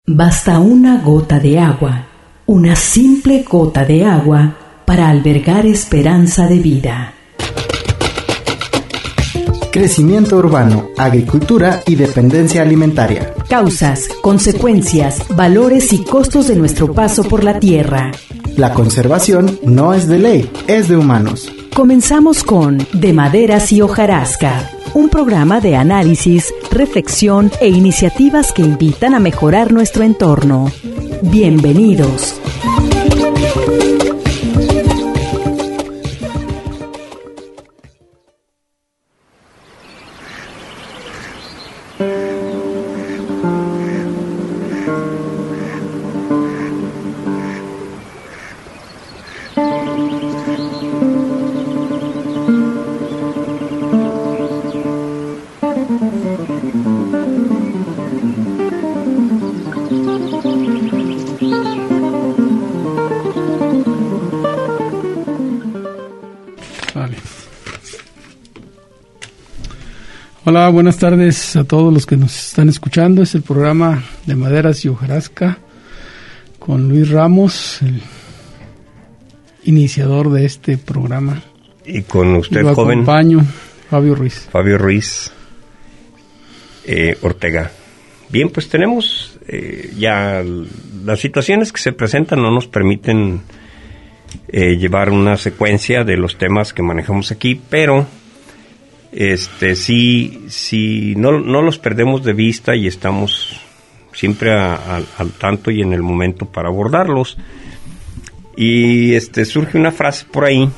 Basta una gota de agua, una simple gota de agua, para albergar esperanza de vida. Crecimiento urbano, agricultura y dependencia alimentaria. Causas, consecuencias, valores y costos de nuestro paso por la tierra. La conservación no es de ley, es de humanos. Comenzamos con De Maderas y Hojarasca, un programa de análisis, reflexión e iniciativas que invitan a mejorar nuestro entorno. Bienvenidos. Hola, buenas tardes a todos los que nos están escuchando. Es el programa de Maderas y Hojarasca con Luis Ramos, el iniciador de este programa. Y con usted, Lo joven. acompaño, Fabio Ruiz. Fabio Ruiz Ortega. Bien, pues tenemos ya las situaciones que se presentan no nos permiten llevar una secuencia de los temas que manejamos aquí, pero sí no los perdemos de vista y estamos siempre al tanto y en el momento para abordarlos. Y surge una frase por ahí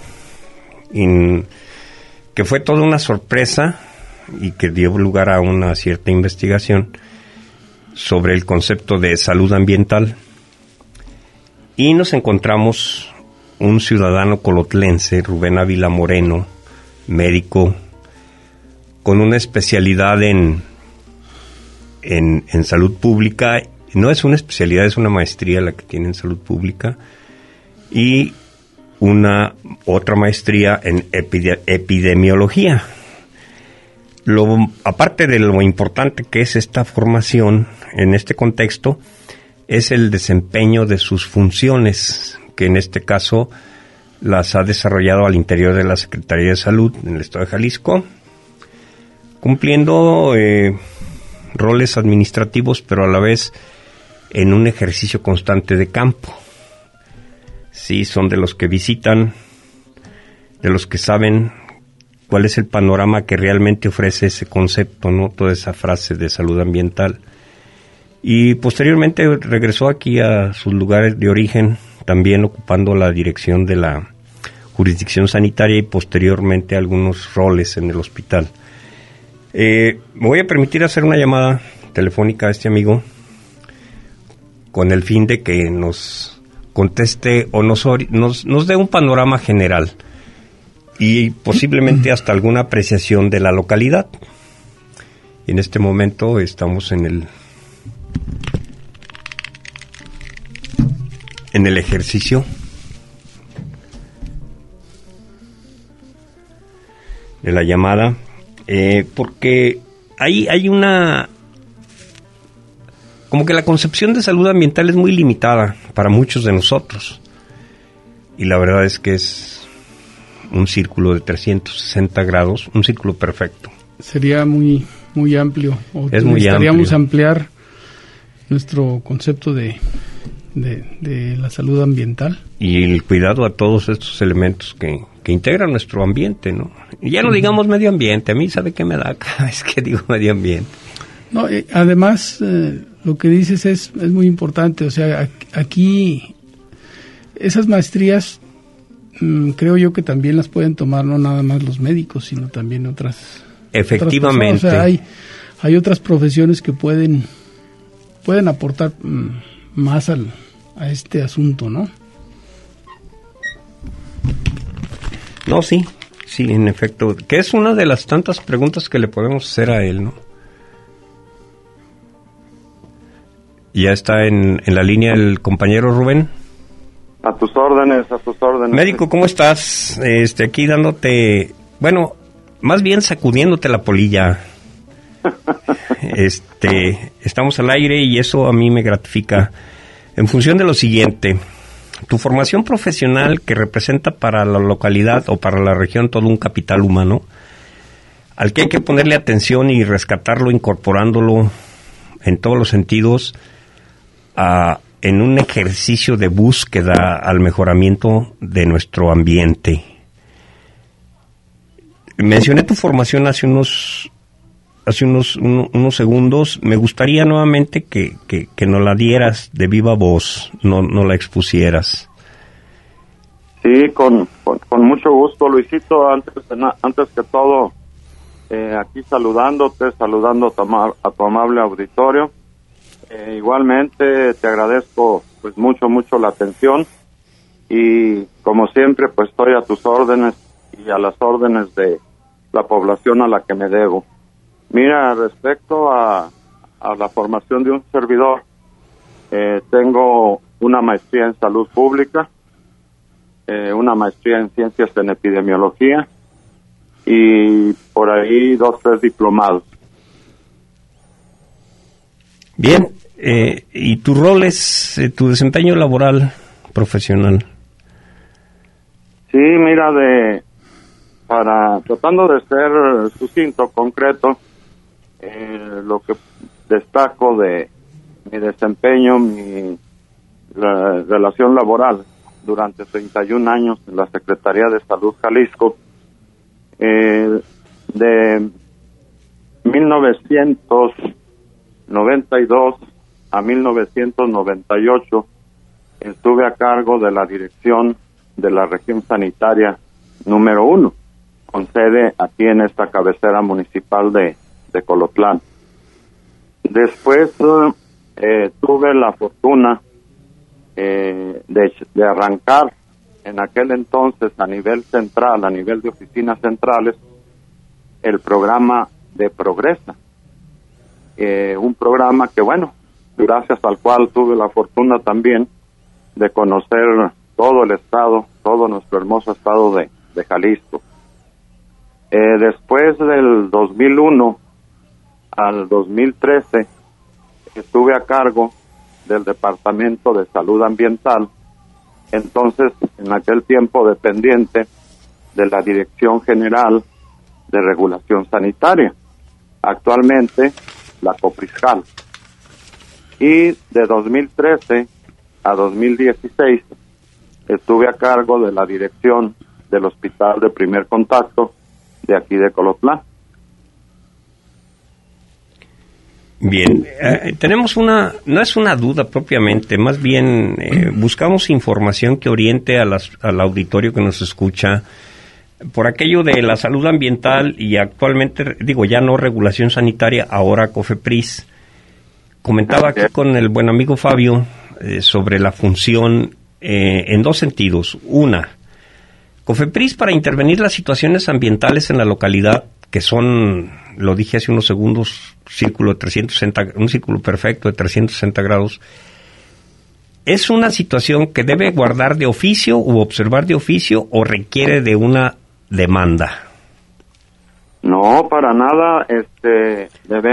que fue toda una sorpresa y que dio lugar a una cierta investigación sobre el concepto de salud ambiental. Y nos encontramos un ciudadano colotlense, Rubén Ávila Moreno, médico, con una especialidad en salud pública. No es una especialidad, es una maestría la que tiene en salud pública, y otra maestría en epidemiología. Aparte de lo importante que es esta formación en este contexto, es el desempeño de sus funciones, que en este caso las ha desarrollado al interior de la Secretaría de Salud en el estado de Jalisco, cumpliendo roles administrativos, pero a la vez en un ejercicio constante de campo. Sí, son de los que visitan, de los que saben cuál es el panorama que realmente ofrece ese concepto, ¿no? Toda esa frase de salud ambiental. Y posteriormente regresó aquí a sus lugares de origen, también ocupando la dirección de la jurisdicción sanitaria y posteriormente algunos roles en el hospital. Me voy a permitir hacer una llamada telefónica a este amigo con el fin de que nos conteste o nos dé un panorama general y posiblemente hasta alguna apreciación de la localidad. Y en este momento estamos en el ejercicio de la llamada. Porque hay una... como que la concepción de salud ambiental es muy limitada para muchos de nosotros. Y la verdad es que es un círculo de 360 grados, un círculo perfecto. Sería muy amplio. Es muy necesitaríamos amplio. ampliar nuestro concepto de la salud ambiental. Y el cuidado a todos estos elementos que integran nuestro ambiente, ¿no? Y ya no digamos medio ambiente, a mí sabe qué me da cada vez que digo medio ambiente. No, además, lo que dices es muy importante. O sea, aquí esas maestrías creo yo que también las pueden tomar no nada más los médicos, sino también otras. Efectivamente. Otras personas. O sea, hay otras profesiones que pueden aportar más a este asunto, ¿no? No, sí, en efecto, que es una de las tantas preguntas que le podemos hacer a él, ¿no? Ya está en la línea el compañero Rubén. A tus órdenes. Médico, ¿cómo estás? Aquí dándote, bueno, más bien sacudiéndote la polilla. Estamos al aire y eso a mí me gratifica en función de lo siguiente. Tu formación profesional, que representa para la localidad o para la región todo un capital humano, al que hay que ponerle atención y rescatarlo, incorporándolo en todos los sentidos, en un ejercicio de búsqueda al mejoramiento de nuestro ambiente. Mencioné tu formación hace unos segundos. Me gustaría nuevamente que nos la dieras de viva voz, no la expusieras. Sí, con mucho gusto, Luisito. Antes que todo, aquí saludando a tu amable auditorio. Igualmente te agradezco pues mucho la atención, y como siempre pues estoy a tus órdenes y a las órdenes de la población a la que me debo. Mira, respecto a la formación de un servidor, tengo una maestría en salud pública, una maestría en ciencias en epidemiología y por ahí 2-3 diplomados. Bien, ¿y tu rol es tu desempeño laboral profesional? Sí, mira, tratando de ser sucinto, concreto, lo que destaco de mi desempeño, la relación laboral durante 31 años en la Secretaría de Salud Jalisco, de 1992 a 1998 estuve a cargo de la dirección de la región sanitaria número 1, con sede aquí en esta cabecera municipal de Colotlán. Después tuve la fortuna de arrancar en aquel entonces a nivel central, a nivel de oficinas centrales, el programa de Progresa, un programa que, bueno, gracias al cual tuve la fortuna también de conocer todo el estado, todo nuestro hermoso estado de Jalisco. Después del 2001 al 2013 estuve a cargo del Departamento de Salud Ambiental, entonces en aquel tiempo dependiente de la Dirección General de Regulación Sanitaria, actualmente la Copriscal. Y de 2013 a 2016 estuve a cargo de la dirección del Hospital de Primer Contacto de aquí de Colotlán. Bien, tenemos no es una duda propiamente, más bien buscamos información que oriente al auditorio que nos escucha por aquello de la salud ambiental y actualmente, ya no regulación sanitaria, ahora COFEPRIS. Comentaba aquí con el buen amigo Fabio sobre la función en dos sentidos. Una, COFEPRIS para intervenir las situaciones ambientales en la localidad, que son, lo dije hace unos segundos, un círculo perfecto de 360 grados, ¿es una situación que debe guardar de oficio u observar de oficio o requiere de una demanda? No, para nada. Se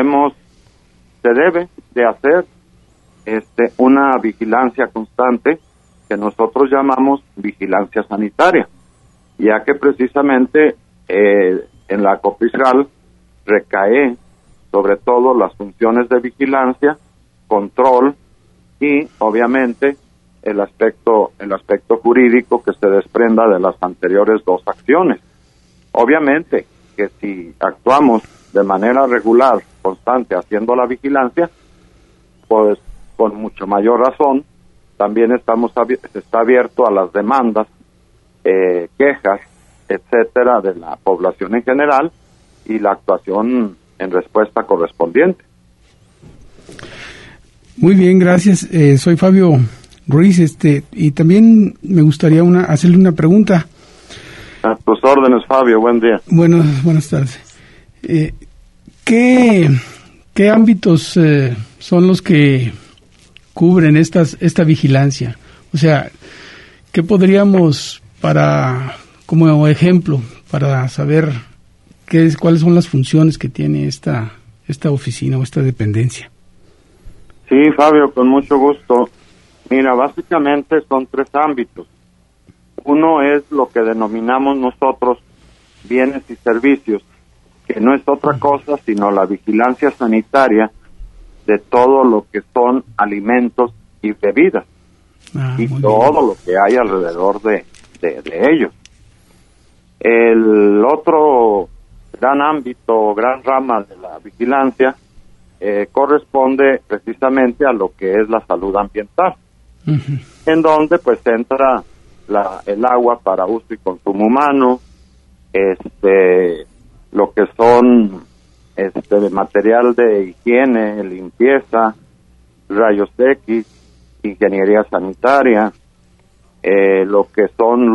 debe de hacer una vigilancia constante que nosotros llamamos vigilancia sanitaria, ya que precisamente en la Copriscal recae sobre todo las funciones de vigilancia, control y obviamente el aspecto jurídico que se desprenda de las anteriores dos acciones. Obviamente que si actuamos de manera regular, constante, haciendo la vigilancia, pues con mucho mayor razón también está abierto a las demandas, quejas, etcétera, de la población en general y la actuación en respuesta correspondiente. Muy bien, gracias. Soy Fabio Ruiz, y también me gustaría hacerle una pregunta. A tus órdenes, Fabio, buen día. Buenas tardes. ¿Qué ámbitos son los que cubren esta vigilancia? O sea, ¿qué podríamos, como ejemplo, para saber cuáles son las funciones que tiene esta esta oficina o esta dependencia? Sí, Fabio, con mucho gusto. Mira, básicamente son 3 ámbitos. Uno es lo que denominamos nosotros bienes y servicios, que no es otra cosa sino la vigilancia sanitaria de todo lo que son alimentos y bebidas, y todo lo que hay alrededor de ellos. El otro gran ámbito, gran rama de la vigilancia corresponde precisamente a lo que es la salud ambiental, en donde pues entra el agua para uso y consumo humano, lo que son material de higiene, limpieza, rayos X, ingeniería sanitaria, lo que son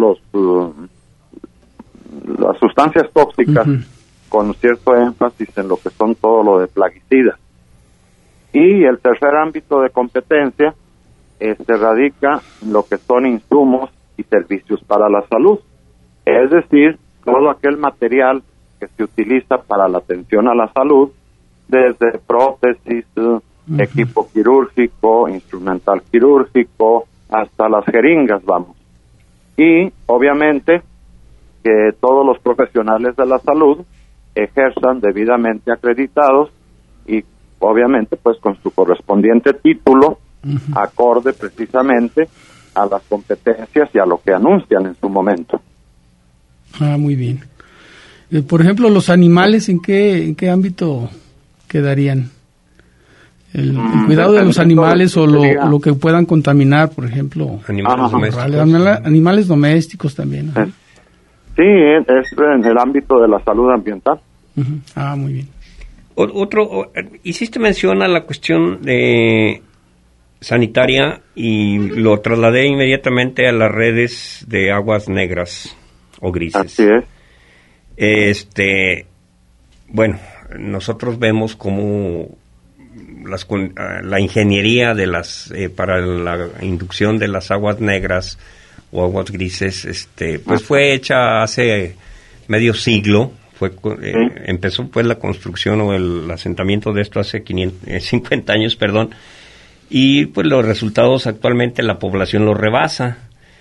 las sustancias tóxicas, con cierto énfasis en lo que son todo lo de plaguicidas. Y el tercer ámbito de competencia radica en lo que son insumos y servicios para la salud, es decir, todo aquel material que se utiliza para la atención a la salud, desde prótesis, equipo quirúrgico, instrumental quirúrgico, hasta las jeringas, vamos. Y obviamente que todos los profesionales de la salud ejerzan debidamente acreditados y obviamente pues con su correspondiente título, acorde precisamente a las competencias y a lo que anuncian en su momento. Muy bien. Por ejemplo, los animales, ¿en qué ámbito quedarían? El cuidado de los animales o lo que puedan contaminar, por ejemplo. Animales domésticos también. Sí, es en el ámbito de la salud ambiental. Muy bien. Hiciste mención a la cuestión de sanitaria y lo trasladé inmediatamente a las redes de aguas negras o grises. Así es. Bueno, nosotros vemos cómo la ingeniería de para la inducción de las aguas negras o aguas grises, pues fue hecha hace medio siglo. Empezó pues la construcción o el asentamiento de esto hace 50 años, y pues los resultados actualmente la población lo rebasa.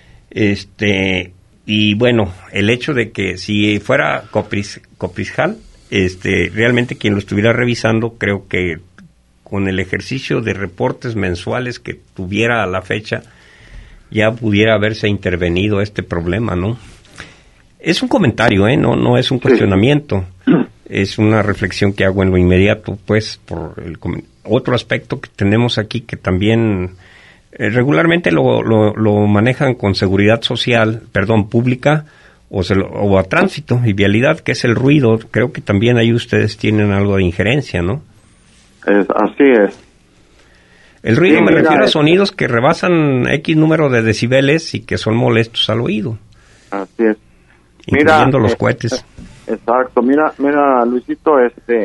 Y bueno, el hecho de que si fuera Coprisjal, realmente quien lo estuviera revisando, creo que con el ejercicio de reportes mensuales que tuviera a la fecha, ya pudiera haberse intervenido este problema, ¿no? Es un comentario, no es un cuestionamiento, es una reflexión que hago en lo inmediato, pues, por otro aspecto que tenemos aquí que también regularmente lo manejan con seguridad social, pública, o a tránsito y vialidad, que es el ruido. Creo que también ahí ustedes tienen algo de injerencia, ¿no? Así es. El ruido me refiero a sonidos que rebasan X número de decibeles y que son molestos al oído. Así es. Incluyendo los cohetes. Exacto. Mira, Luisito,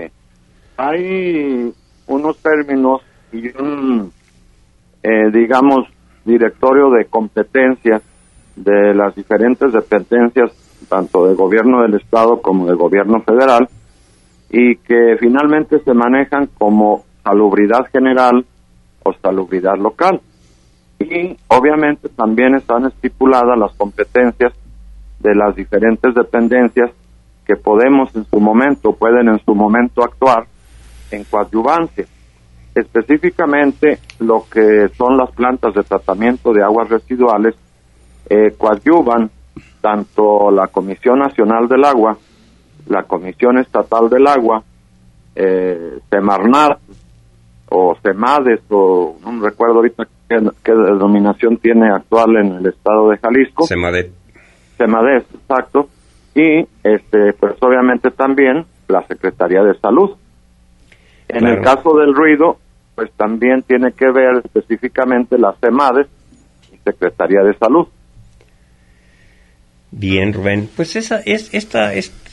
hay unos términos y un, digamos, directorio de competencias de las diferentes dependencias, tanto del gobierno del estado como del gobierno federal, y que finalmente se manejan como salubridad general o salubridad local. Y obviamente también están estipuladas las competencias de las diferentes dependencias que pueden en su momento actuar en coadyuvancia. Específicamente lo que son las plantas de tratamiento de aguas residuales coadyuvan tanto la Comisión Nacional del Agua, la Comisión Estatal del Agua, Semarnat o Semades, o no me recuerdo ahorita qué denominación tiene actual en el estado de Jalisco. Semades, exacto. Y pues obviamente también la Secretaría de Salud. En el caso del ruido, pues también tiene que ver específicamente la Semades y Secretaría de Salud. Bien, Rubén. Pues esta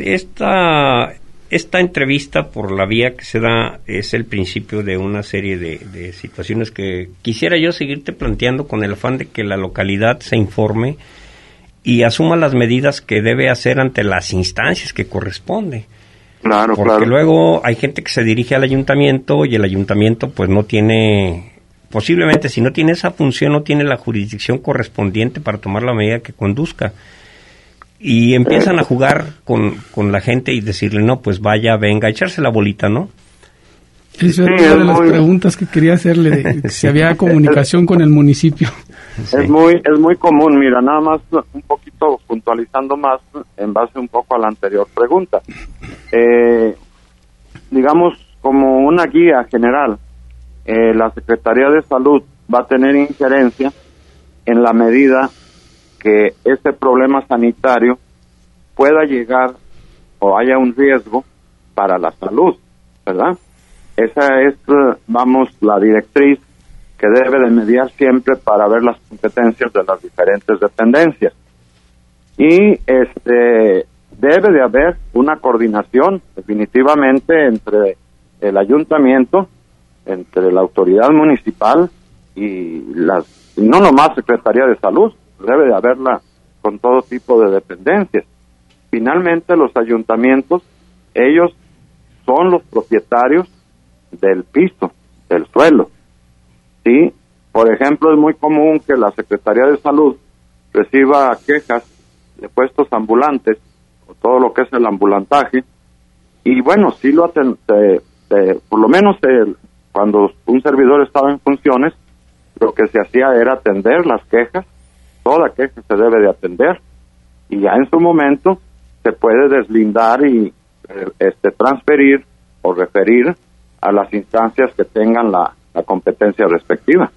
entrevista, por la vía que se da, es el principio de una serie de situaciones que quisiera yo seguirte planteando con el afán de que la localidad se informe y asuma las medidas que debe hacer ante las instancias que corresponde. Claro, porque luego hay gente que se dirige al ayuntamiento y el ayuntamiento pues no tiene, posiblemente si no tiene esa función, no tiene la jurisdicción correspondiente para tomar la medida que conduzca. Y empiezan a jugar con la gente y decirle, no, pues vaya, venga, echarse la bolita, ¿no? Esa es una de las preguntas que quería hacerle, de si había comunicación con el municipio. Sí. Es muy común, mira, nada más un poquito puntualizando más en base un poco a la anterior pregunta. Digamos, como una guía general, la Secretaría de Salud va a tener injerencia en la medida que este problema sanitario pueda llegar o haya un riesgo para la salud, ¿verdad? Esa es, vamos, la directriz que debe de mediar siempre para ver las competencias de las diferentes dependencias. Y debe de haber una coordinación definitivamente entre el ayuntamiento, entre la autoridad municipal y no nomás Secretaría de Salud, debe de haberla con todo tipo de dependencias. Finalmente los ayuntamientos, ellos son los propietarios del piso, del suelo. Sí, por ejemplo, es muy común que la Secretaría de Salud reciba quejas de puestos ambulantes, o todo lo que es el ambulantaje, y bueno, sí por lo menos cuando un servidor estaba en funciones, lo que se hacía era atender las quejas, toda queja se debe de atender, y ya en su momento se puede deslindar y transferir o referir a las instancias que tengan la competencia respectiva.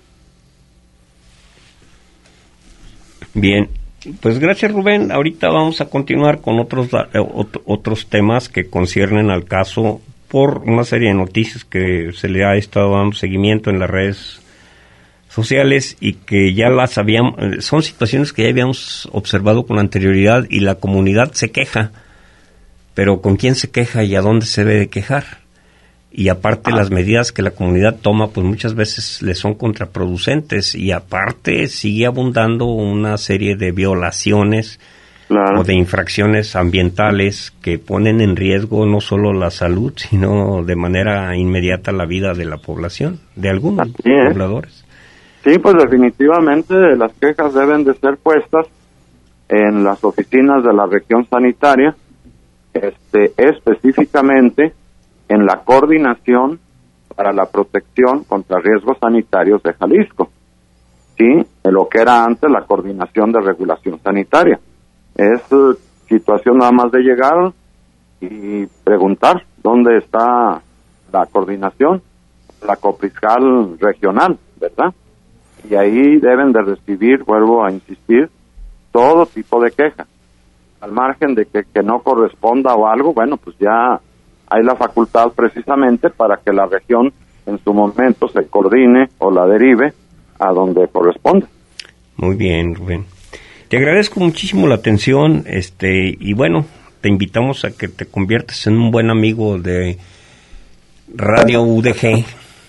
Bien, pues gracias, Rubén. Ahorita vamos a continuar con otros temas que conciernen al caso por una serie de noticias que se le ha estado dando seguimiento en las redes sociales y que ya las habíamos, son situaciones que ya habíamos observado con anterioridad y la comunidad se queja, pero ¿con quién se queja y a dónde se debe de quejar? Y aparte las medidas que la comunidad toma pues muchas veces le son contraproducentes y aparte sigue abundando una serie de violaciones o de infracciones ambientales que ponen en riesgo no solo la salud sino de manera inmediata la vida de la población, de algunos pobladores. Sí, pues definitivamente las quejas deben de ser puestas en las oficinas de la región sanitaria, específicamente en la Coordinación para la Protección contra Riesgos Sanitarios de Jalisco, ¿sí? En lo que era antes la Coordinación de Regulación Sanitaria. Es situación nada más de llegar y preguntar dónde está la coordinación, la Copriscal regional, ¿verdad? Y ahí deben de recibir, vuelvo a insistir, todo tipo de queja. Al margen de que no corresponda o algo, bueno, pues ya hay la facultad precisamente para que la región en su momento se coordine o la derive a donde corresponde. Muy bien, Rubén. Te agradezco muchísimo la atención, y bueno, te invitamos a que te conviertas en un buen amigo de Radio UDG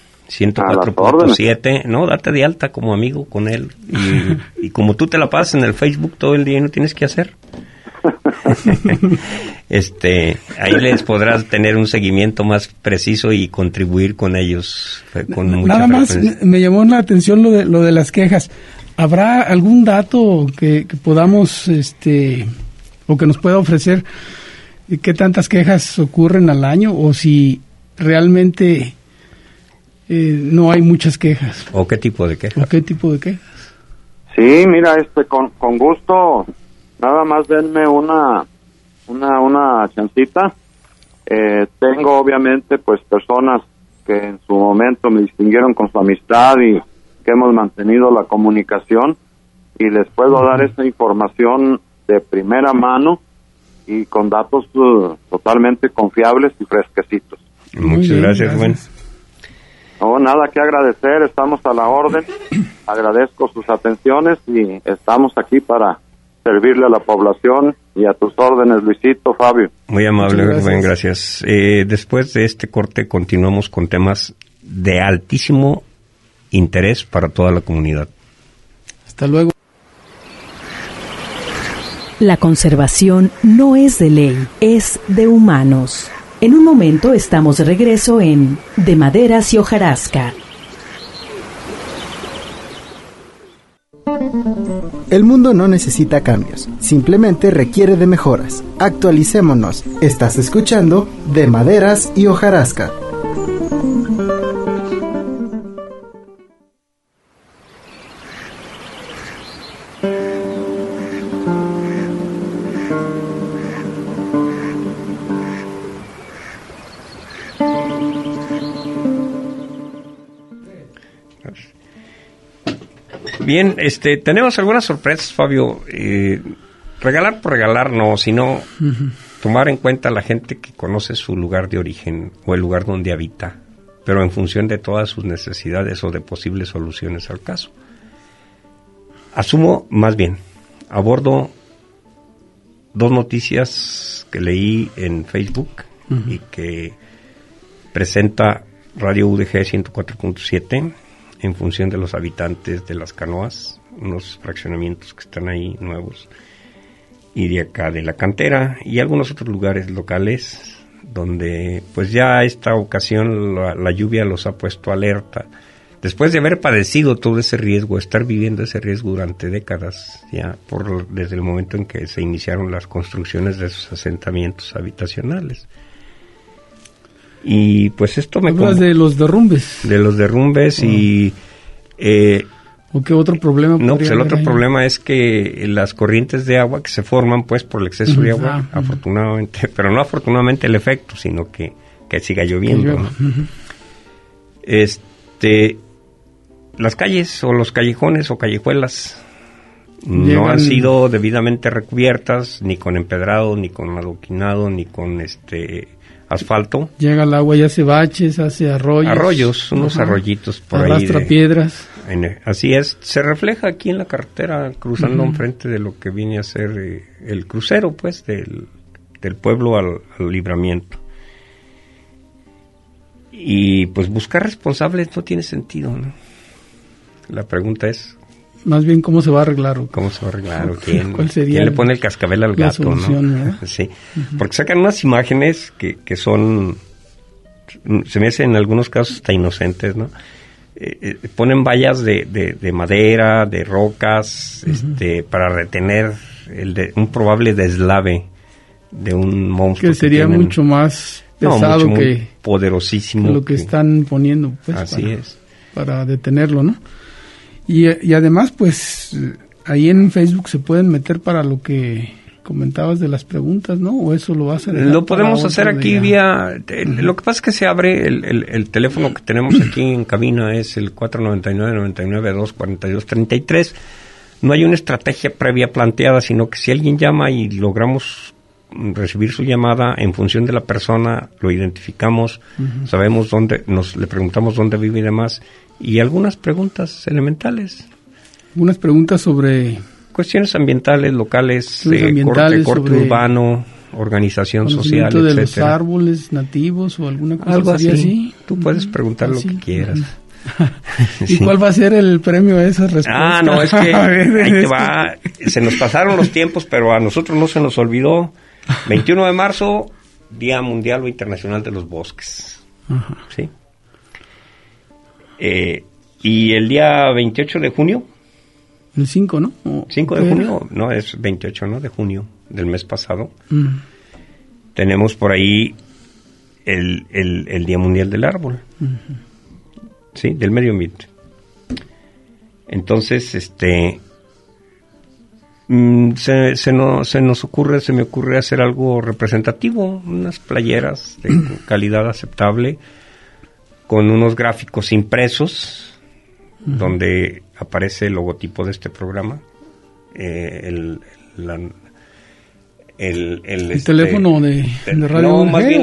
104.7, no, date de alta como amigo con él y como tú te la pasas en el Facebook todo el día y no tienes que hacer. Ahí les podrás tener un seguimiento más preciso y contribuir con ellos con mucha Nada frecuencia. Más me llamó la atención lo de las quejas. ¿Habrá algún dato que podamos o que nos pueda ofrecer qué tantas quejas ocurren al año o si realmente no hay muchas quejas? ¿O qué tipo de quejas? Sí, mira, con gusto. Nada más denme una chancita. Tengo obviamente pues personas que en su momento me distinguieron con su amistad y que hemos mantenido la comunicación y les puedo dar esa información de primera mano y con datos totalmente confiables y fresquecitos. Muchas gracias, Rubén. No, nada que agradecer, estamos a la orden. Agradezco sus atenciones y estamos aquí para servirle a la población y a tus órdenes, Luisito, Fabio. Muy amable, Rubén, gracias. Después de este corte continuamos con temas de altísimo interés para toda la comunidad. Hasta luego. La conservación no es de ley, es de humanos. En un momento estamos de regreso en De Maderas y Hojarasca. El mundo no necesita cambios, simplemente requiere de mejoras. Actualicémonos. Estás escuchando De Maderas y Hojarasca. Bien, tenemos algunas sorpresas, Fabio. Regalar por regalar no, sino tomar en cuenta a la gente que conoce su lugar de origen o el lugar donde habita, pero en función de todas sus necesidades o de posibles soluciones al caso. Abordo 2 noticias que leí en Facebook y que presenta Radio UDG 104.7 en función de los habitantes de Las Canoas, unos fraccionamientos que están ahí nuevos, y de acá de La Cantera, y algunos otros lugares locales, donde pues ya esta ocasión la lluvia los ha puesto alerta, después de haber padecido todo ese riesgo, estar viviendo ese riesgo durante décadas, ya desde el momento en que se iniciaron las construcciones de esos asentamientos habitacionales. Y pues esto me... Hablas de los derrumbes. De los derrumbes y... ¿O qué otro problema? No, pues el otro problema es que las corrientes de agua que se forman pues por el exceso de agua, afortunadamente, pero no afortunadamente el efecto, sino que siga lloviendo, ¿no? Las calles o los callejones o callejuelas no han sido debidamente recubiertas, ni con empedrado, ni con adoquinado, ni con asfalto. Llega el agua y hace baches, hace arroyos. Unos arroyitos por ahí. Arrastra piedras. Así es, se refleja aquí en la carretera, cruzando enfrente de lo que viene a ser el crucero, pues, del pueblo al Libramiento. Y pues buscar responsables no tiene sentido, ¿no? La pregunta es... Más bien, ¿cómo se va a arreglar? ¿Cómo se va a arreglar? ¿Quién le pone el cascabel al gato, solución, ¿no? Sí, porque sacan unas imágenes que son, se me hacen en algunos casos hasta inocentes, ¿no? Ponen vallas de madera, de rocas, para retener un probable deslave de un monstruo. Que sería mucho más pesado muy poderosísimo. Que lo que están poniendo, pues. Así es. Para detenerlo, ¿no? Y además, pues, ahí en Facebook se pueden meter para lo que comentabas de las preguntas, ¿no? ¿O eso lo vas a dejar? Lo podemos hacer aquí vía... Lo que pasa es que se abre el teléfono que tenemos aquí en cabina, es el 499-99-242-33. No hay una estrategia previa planteada, sino que si alguien llama y logramos recibir su llamada, en función de la persona, lo identificamos, sabemos dónde, le preguntamos dónde vive y demás, y algunas preguntas elementales. Unas preguntas sobre... Cuestiones ambientales, locales, corte urbano, organización social, etcétera. De los árboles nativos o alguna cosa. Algo así. Tú puedes preguntar lo que quieras. ¿Y cuál va a ser el premio a esas respuestas? No, es que ahí te va. Se nos pasaron los tiempos, pero a nosotros no se nos olvidó. 21 de marzo, Día Mundial o Internacional de los Bosques. Ajá. ¿Sí? Y el día 28 de junio. El 5, ¿no? 5 de junio, no, es 28, ¿no? De junio del mes pasado. Tenemos por ahí el Día Mundial del Árbol. Sí, del medio ambiente. Entonces, se me ocurre hacer algo representativo, unas playeras de calidad aceptable, con unos gráficos impresos, donde aparece el logotipo de este programa, el teléfono de Radio no, UDG, más bien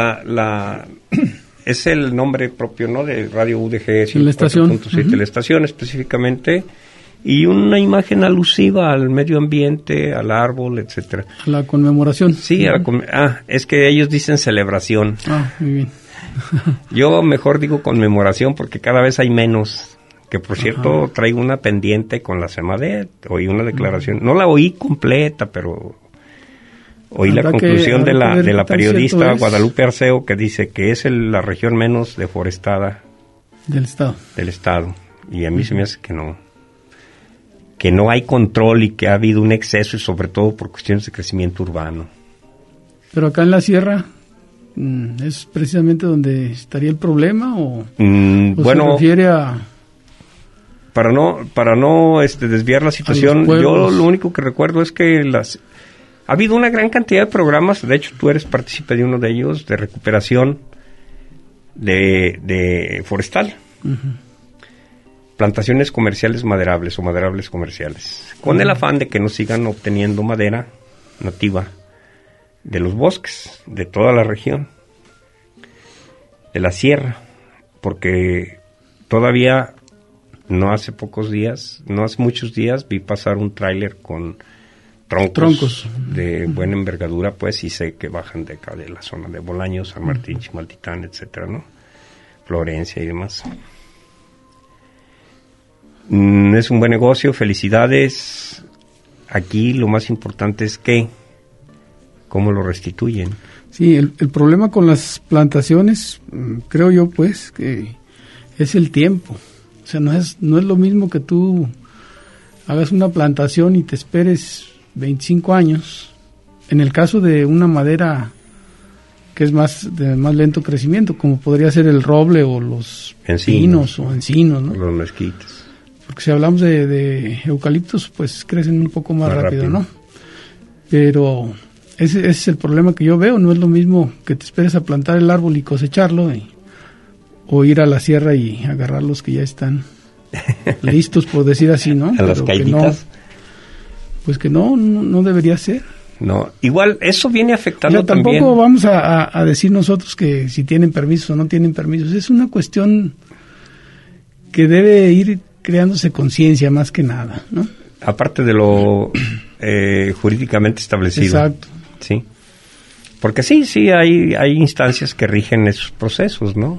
es el nombre propio, ¿no? De Radio UDG 104.7, la estación específicamente, y una imagen alusiva al medio ambiente, al árbol, etcétera. A la conmemoración. Sí, es que ellos dicen celebración. Muy bien. Yo mejor digo conmemoración porque cada vez hay menos. Que por cierto, traigo una pendiente con la CEMADET, oí una declaración, no la oí completa, pero Oí la conclusión de la periodista Guadalupe Arceo, que dice que es la región menos deforestada del estado. Y a mí se me hace que no hay control y que ha habido un exceso, y sobre todo por cuestiones de crecimiento urbano. Pero acá en la sierra, ¿es precisamente donde estaría el problema o bueno, se refiere a...? Para no desviar la situación, yo lo único que recuerdo es que ha habido una gran cantidad de programas, de hecho tú eres partícipe de uno de ellos, de recuperación de forestal. Uh-huh. Plantaciones comerciales maderables o maderables comerciales, con el afán de que no sigan obteniendo madera nativa de los bosques, de toda la región, de la sierra, porque todavía no hace muchos días vi pasar un tráiler con troncos de buena envergadura, pues, y sé que bajan de acá de la zona de Bolaños, San Martín, Chimaltitán, etcétera, ¿no? Florencia y demás. Es un buen negocio, felicidades. Aquí lo más importante es cómo lo restituyen. Sí, el problema con las plantaciones, creo yo, pues, que es el tiempo. O sea, no es lo mismo que tú hagas una plantación y te esperes 25 años. En el caso de una madera que es de más lento crecimiento, como podría ser el roble o los pinos o encinos, ¿no? Los mezquites. Porque si hablamos de eucaliptos, pues crecen un poco más rápido, ¿no? Pero ese es el problema que yo veo. No es lo mismo que te esperes a plantar el árbol y cosecharlo o ir a la sierra y agarrar los que ya están listos, por decir así, ¿no? A las caíditas. Pues que no debería ser. No, igual eso viene afectando también. Tampoco vamos a decir nosotros que si tienen permisos o no tienen permisos. Es una cuestión que debe ir creándose conciencia más que nada, ¿no? Aparte de lo jurídicamente establecido. Exacto. Sí. Porque sí, hay instancias que rigen esos procesos, ¿no?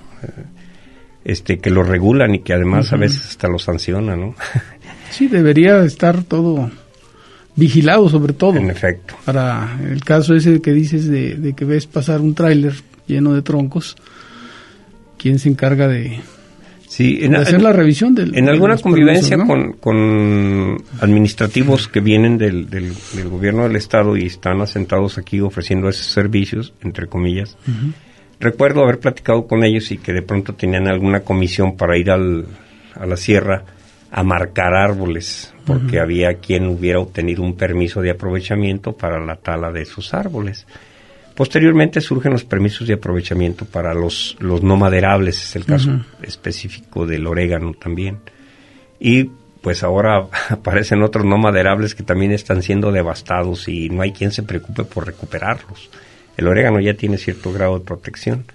Que lo regulan y que además a veces hasta lo sancionan, ¿no? Sí, debería estar todo vigilado, sobre todo. En efecto. Para el caso ese que dices de que ves pasar un tráiler lleno de troncos, ¿quién se encarga de hacer la revisión en alguna convivencia, ¿no? con administrativos que vienen del gobierno del estado y están asentados aquí ofreciendo esos servicios, entre comillas? Uh-huh. Recuerdo haber platicado con ellos y que de pronto tenían alguna comisión para ir a la sierra a marcar árboles, porque había quien hubiera obtenido un permiso de aprovechamiento para la tala de esos árboles. Posteriormente surgen los permisos de aprovechamiento para los no maderables, es el caso específico del orégano también. Y pues ahora aparecen otros no maderables que también están siendo devastados y no hay quien se preocupe por recuperarlos. El orégano ya tiene cierto grado de protección,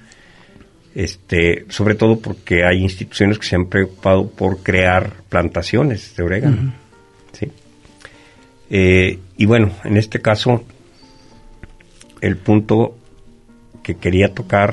sobre todo porque hay instituciones que se han preocupado por crear plantaciones de orégano. ¿Sí? Y bueno, en este caso, el punto que quería tocar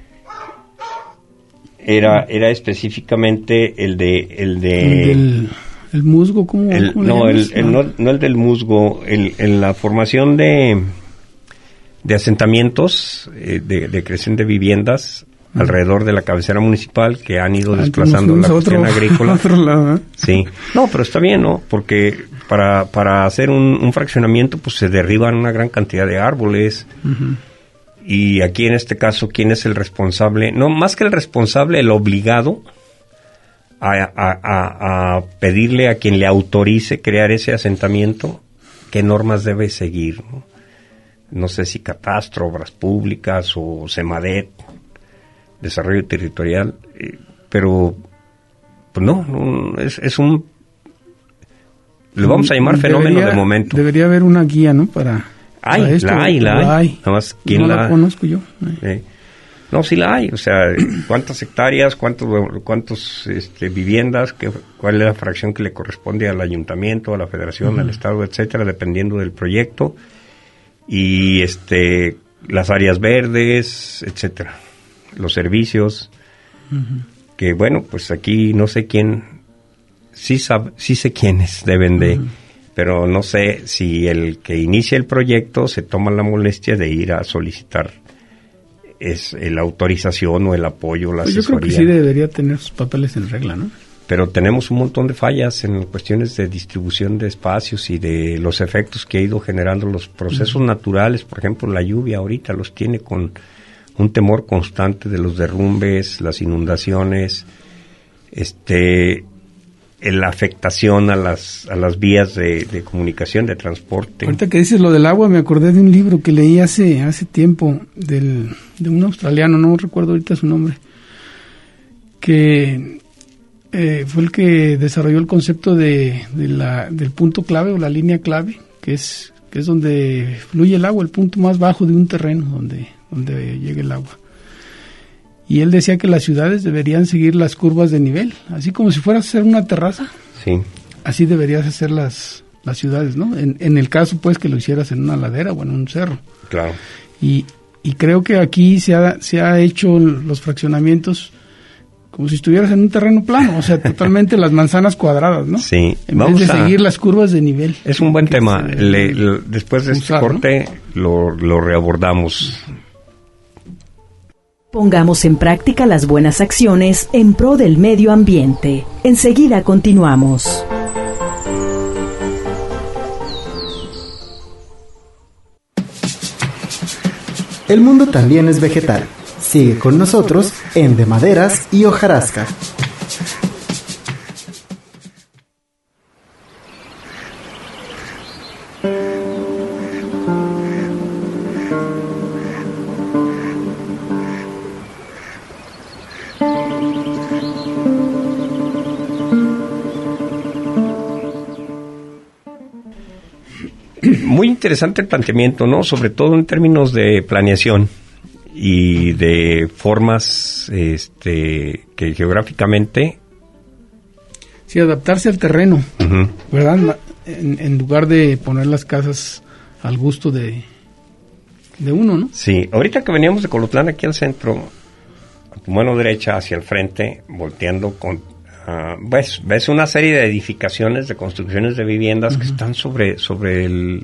era específicamente el del musgo, ¿cómo? No el del musgo, en la formación de asentamientos de creación de viviendas alrededor de la cabecera municipal que han ido desplazando la cuestión agrícola. Otro lado, ¿eh? Sí. No, pero está bien, ¿no? Porque para hacer un fraccionamiento pues se derriban una gran cantidad de árboles. Y aquí en este caso, ¿quién es el responsable? No, más que el responsable, el obligado a pedirle a quien le autorice crear ese asentamiento qué normas debe seguir, ¿no? No sé si Catastro, Obras Públicas o Semadet, Desarrollo Territorial, pero pues no, es un, le vamos a llamar fenómeno de momento. Debería haber una guía, ¿no? Para esto. La hay. Nada más, ¿quién no la conozco yo. No, sí la hay, o sea, cuántas hectáreas, cuántos viviendas, cuál es la fracción que le corresponde al ayuntamiento, a la federación, al estado, etcétera, dependiendo del proyecto. Y las áreas verdes, etcétera, los servicios, que bueno, pues aquí no sé quién, sí sé quiénes deben pero no sé si el que inicia el proyecto se toma la molestia de ir a solicitar la autorización o el apoyo, la asesoría. Yo creo que sí debería tener sus papeles en regla, ¿no? Pero tenemos un montón de fallas en cuestiones de distribución de espacios y de los efectos que ha ido generando los procesos naturales. Por ejemplo, la lluvia ahorita los tiene con un temor constante de los derrumbes, las inundaciones, la afectación a las vías de comunicación, de transporte. Ahorita que dices lo del agua, me acordé de un libro que leí hace tiempo de un australiano, no recuerdo ahorita su nombre, que fue el que desarrolló el concepto del punto clave o la línea clave, que es donde fluye el agua, el punto más bajo de un terreno donde llega el agua. Y él decía que las ciudades deberían seguir las curvas de nivel, así como si fueras a hacer una terraza. Sí. Así deberías hacer las ciudades, ¿no? En el caso, pues, que lo hicieras en una ladera o en un cerro. Claro. Y creo que aquí se ha hecho los fraccionamientos como si estuvieras en un terreno plano, o sea, totalmente las manzanas cuadradas, ¿no? Sí. En vez de seguir las curvas de nivel. Es un buen tema. Después de este corte, ¿no? lo reabordamos. Pongamos en práctica las buenas acciones en pro del medio ambiente. Enseguida continuamos. El mundo también es vegetal. Sigue con nosotros en De Maderas y Hojarasca. Muy interesante el planteamiento, ¿no? Sobre todo en términos de planeación y de formas que geográficamente... Sí, adaptarse al terreno, uh-huh. ¿Verdad? En lugar de poner las casas al gusto de uno, ¿no? Sí, ahorita que veníamos de Colotlán aquí al centro, a tu mano derecha hacia el frente, volteando ves una serie de edificaciones, de construcciones de viviendas, uh-huh, que están sobre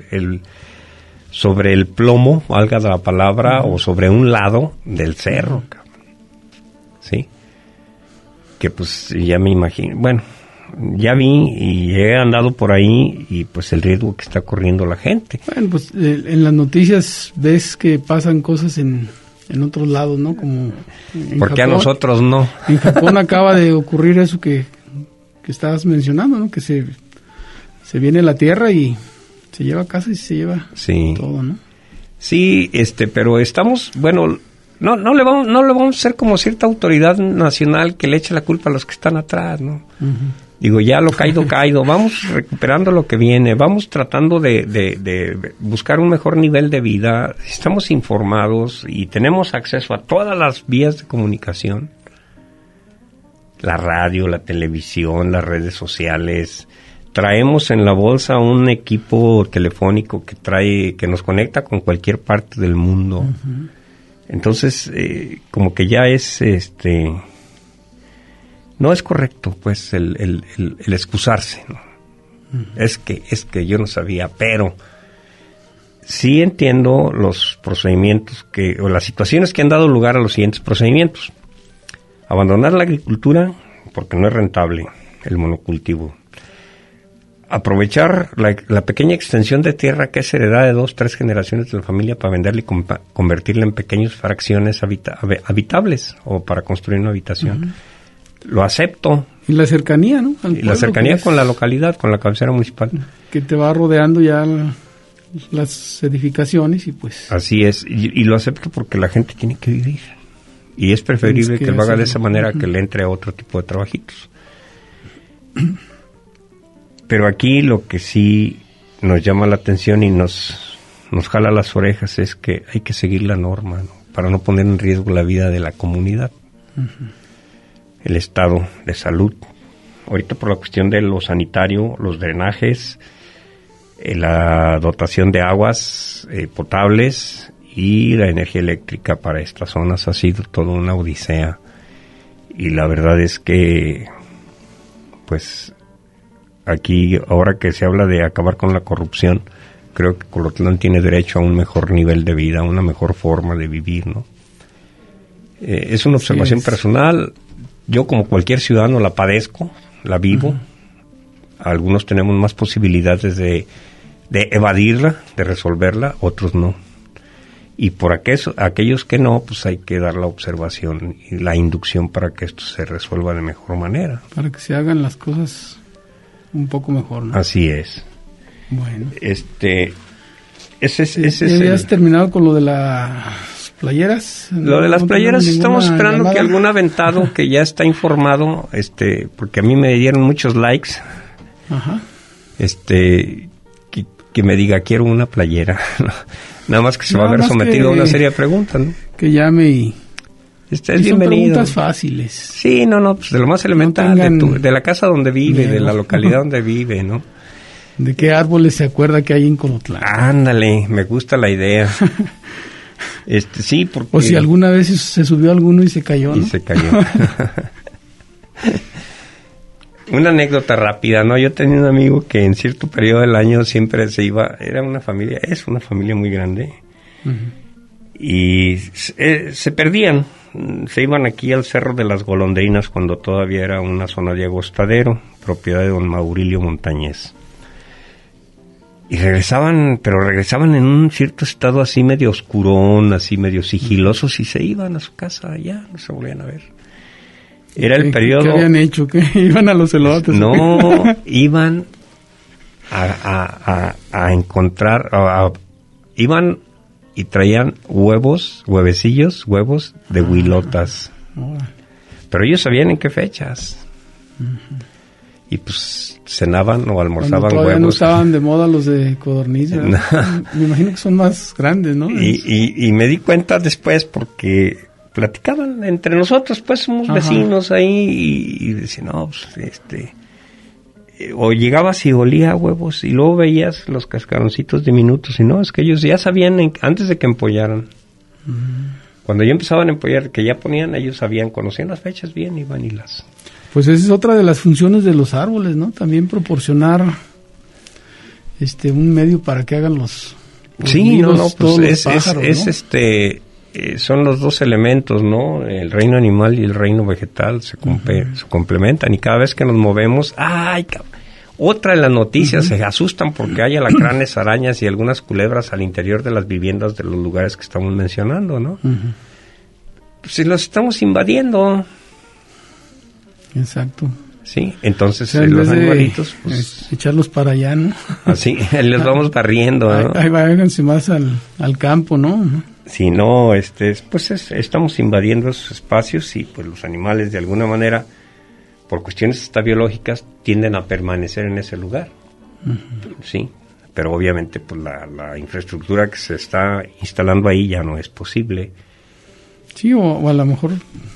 el plomo, valga la palabra, uh-huh, o sobre un lado del cerro, uh-huh, ¿sí? Que pues ya me imagino, bueno, ya vi y he andado por ahí y pues el riesgo que está corriendo la gente. Bueno, pues en las noticias ves que pasan cosas en otros lados, ¿no? Como ¿por qué a nosotros no? En Japón acaba de ocurrir eso que estabas mencionando, ¿no? Que se viene la tierra y se lleva casa y se lleva todo, ¿no? Sí, pero estamos, bueno, no le vamos a hacer como cierta autoridad nacional que le eche la culpa a los que están atrás, ¿no? Uh-huh. Digo, ya lo caído, vamos recuperando lo que viene, vamos tratando de buscar un mejor nivel de vida, estamos informados y tenemos acceso a todas las vías de comunicación, la radio, la televisión, las redes sociales, traemos en la bolsa un equipo telefónico que nos conecta con cualquier parte del mundo, uh-huh. Entonces, como que ya es, no es correcto, pues, el excusarse, ¿no? Uh-huh. Es que yo no sabía, pero sí entiendo los procedimientos o las situaciones que han dado lugar a los siguientes procedimientos. Abandonar la agricultura porque no es rentable el monocultivo. Aprovechar la pequeña extensión de tierra que es heredada de 2-3 generaciones de la familia para venderla y convertirla en pequeñas fracciones habitables o para construir una habitación. Uh-huh. Lo acepto. Y la cercanía, ¿no? Y la cercanía con la localidad, con la cabecera municipal. Que te va rodeando ya las edificaciones y pues... Así es, y lo acepto porque la gente tiene que vivir. Y es preferible que lo haga de esa manera, uh-huh, que le entre a otro tipo de trabajitos. Pero aquí lo que sí nos llama la atención y nos jala las orejas es que hay que seguir la norma, ¿no? Para no poner en riesgo la vida de la comunidad. Uh-huh. El estado de salud. Ahorita por la cuestión de lo sanitario, los drenajes, la dotación de aguas potables y la energía eléctrica para estas zonas ha sido toda una odisea. Y la verdad es que, pues, aquí, ahora que se habla de acabar con la corrupción, creo que Colotlán tiene derecho a un mejor nivel de vida, a una mejor forma de vivir, ¿no? Es una observación personal. Yo, como cualquier ciudadano, la padezco, la vivo. Uh-huh. Algunos tenemos más posibilidades de evadirla, de resolverla, otros no. Y por aquellos que no, pues hay que dar la observación y la inducción para que esto se resuelva de mejor manera. Para que se hagan las cosas un poco mejor, ¿no? Así es. Bueno. ¿Habías terminado con lo de las playeras? Lo de las playeras, estamos esperando que algún aventado que ya está informado, porque a mí me dieron muchos likes, ajá, que me diga, quiero una playera. Nada más que se va a ver sometido a una serie de preguntas, ¿no? Que llame y... es bienvenido. Son preguntas fáciles. Sí, pues de lo más elemental, de la casa donde vive, de la localidad donde vive, ¿no? ¿De qué árboles se acuerda que hay en Colotlán? Ándale, me gusta la idea. Sí, porque... O si alguna vez se subió alguno y se cayó, ¿no? Y se cayó. Una anécdota rápida, ¿no? Yo tenía un amigo que en cierto periodo del año siempre se iba, es una familia muy grande, uh-huh, y se perdían, se iban aquí al Cerro de las Golondrinas cuando todavía era una zona de agostadero, propiedad de don Maurilio Montañez. Y regresaban en un cierto estado así medio oscurón, así medio sigilosos, y se iban a su casa, ya no se volvían a ver. Era el periodo... ¿Qué habían hecho? ¿Qué? ¿Iban a los elotes? No, iban a encontrar... iban y traían huevos de huilotas. Pero ellos sabían en qué fechas. Uh-huh. Y pues cenaban o almorzaban todavía huevos. No estaban de moda los de codorniz, ¿verdad? No. Me imagino que son más grandes, ¿no? Y me di cuenta después porque... platicaban entre nosotros, pues somos ajá, vecinos ahí, y decían, no, pues o llegabas y olía a huevos, y luego veías los cascaroncitos diminutos, y no, es que ellos ya sabían antes de que empollaran. Cuando ya empezaban a empollar, que ya ponían, ellos conocían las fechas bien, iban y las... Pues esa es otra de las funciones de los árboles, ¿no? También proporcionar un medio para que hagan los sí, nidos, pues pájaros, ¿no? Son los dos elementos, ¿no? El reino animal y el reino vegetal se complementan, y cada vez que nos movemos, ¡ay! Otra de las noticias, se asustan porque hay alacranes, arañas y algunas culebras al interior de las viviendas de los lugares que estamos mencionando, ¿no? Pues si los estamos invadiendo. Exacto. Sí, entonces los animalitos, pues... echarlos para allá, ¿no? Así, les vamos barriendo, ¿no? Ahí váyanse más al campo, ¿no? Si no, estamos invadiendo esos espacios, y pues los animales de alguna manera, por cuestiones hasta biológicas, tienden a permanecer en ese lugar. Uh-huh. Sí, pero obviamente pues la infraestructura que se está instalando ahí ya no es posible. Sí, o a lo mejor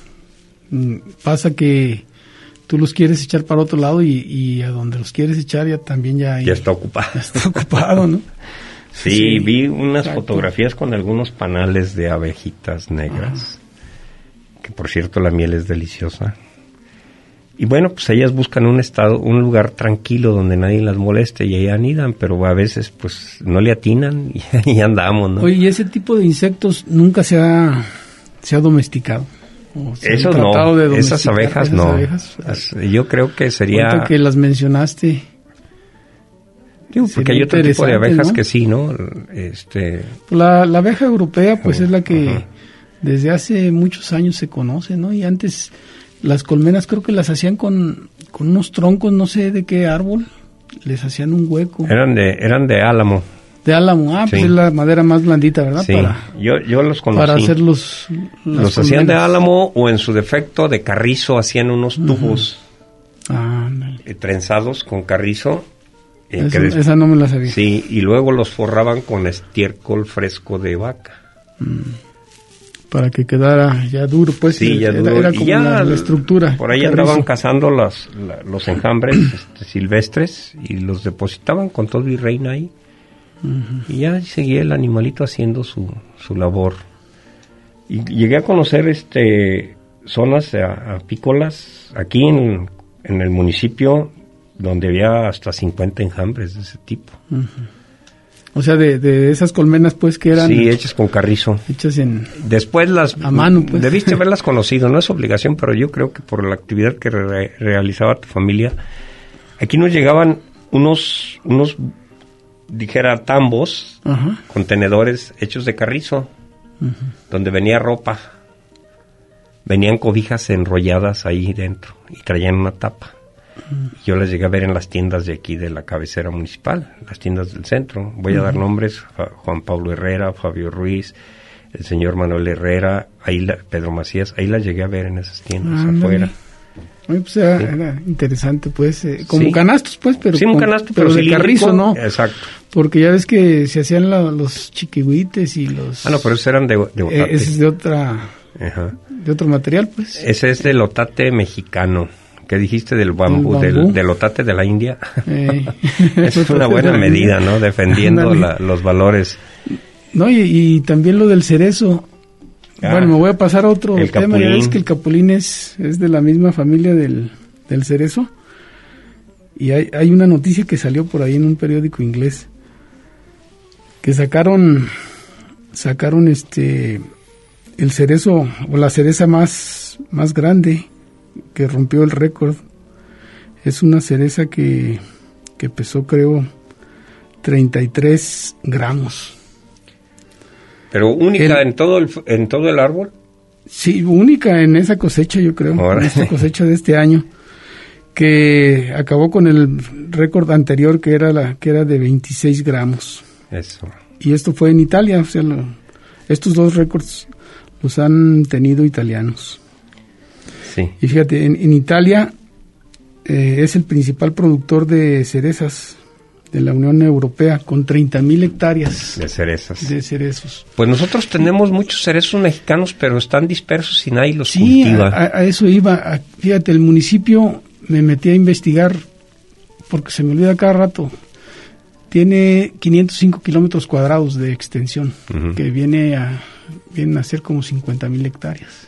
pasa que tú los quieres echar para otro lado y a donde los quieres echar ya está ocupado. Ya está ocupado, ¿no? Sí, vi unas fotografías con algunos panales de abejitas negras, que por cierto la miel es deliciosa. Y bueno, pues ellas buscan un lugar tranquilo donde nadie las moleste, y ahí anidan, pero a veces pues no le atinan y andamos, ¿no? Oye, ¿y ese tipo de insectos nunca se ha domesticado? Esos no, esas abejas no. Yo creo que sería... Ahorita que las mencionaste... Digo, porque hay otro tipo de abejas, ¿no? Que sí, ¿no? La abeja europea, pues es la que desde hace muchos años se conoce, ¿no? Y antes las colmenas creo que las hacían con unos troncos, no sé de qué árbol, les hacían un hueco. Eran de álamo. De álamo, pues es la madera más blandita, ¿verdad? Sí, yo los conocí. Para hacer los hacían de álamo, o en su defecto de carrizo, hacían unos tubos trenzados con carrizo. Esa no me la sabía. Sí, y luego los forraban con estiércol fresco de vaca. Para que quedara ya duro, pues. Sí, ya duro. Era como la estructura. Por ahí andaban cazando los enjambres silvestres, y los depositaban con todo y reina ahí. Y ya seguía el animalito haciendo su labor. Y llegué a conocer zonas apícolas aquí en el municipio donde había hasta 50 enjambres de ese tipo. Uh-huh. O sea, de esas colmenas, pues, que eran... Sí, hechas con carrizo. Hechas Después a mano, pues. Debiste haberlas conocido, no es obligación, pero yo creo que por la actividad que realizaba tu familia, aquí nos llegaban unos dijera, tambos, uh-huh, contenedores hechos de carrizo, uh-huh, donde venía ropa. Venían cobijas enrolladas ahí dentro y traían una tapa. Yo las llegué a ver en las tiendas de aquí de la cabecera municipal, las tiendas del centro. Voy a dar nombres: Juan Pablo Herrera, Fabio Ruiz, el señor Manuel Herrera, Pedro Macías. Ahí las llegué a ver en esas tiendas afuera. Pues sí, era interesante, pues, como sí, canastos, pues, pero, sí, un canasto, pero de carrizo, ¿no? Exacto. Porque ya ves que se hacían los chiquihuites y los... Ah, no, pero esos eran de otate. Ese es de otro material, pues. Ese es del otate mexicano. ¿Qué dijiste del bambú? Del otate de la India? Es una buena medida, ¿no? Defendiendo los valores. No, y también lo del cerezo. Bueno, me voy a pasar a otro tema. Capulín. Ya ves que el capulín es de la misma familia del cerezo. Y hay una noticia que salió por ahí en un periódico inglés, que sacaron el cerezo, o la cereza más grande, que rompió el récord. Es una cereza que pesó, creo, 33 gramos. ¿Pero única en todo el árbol? Sí, única en esa cosecha, yo creo. Ahora. En esta cosecha de este año, que acabó con el récord anterior, que era de 26 gramos. Eso. Y esto fue en Italia. O sea, estos dos récords los han tenido italianos. Sí. Y fíjate, en Italia es el principal productor de cerezas de la Unión Europea, con 30,000 hectáreas de cerezas. De cerezos. Pues nosotros tenemos muchos cerezos mexicanos, pero están dispersos y nadie los cultiva. A eso iba. Fíjate, el municipio, me metí a investigar, porque se me olvida cada rato, tiene 505 kilómetros cuadrados de extensión, uh-huh, que vienen a ser como 50,000 hectáreas.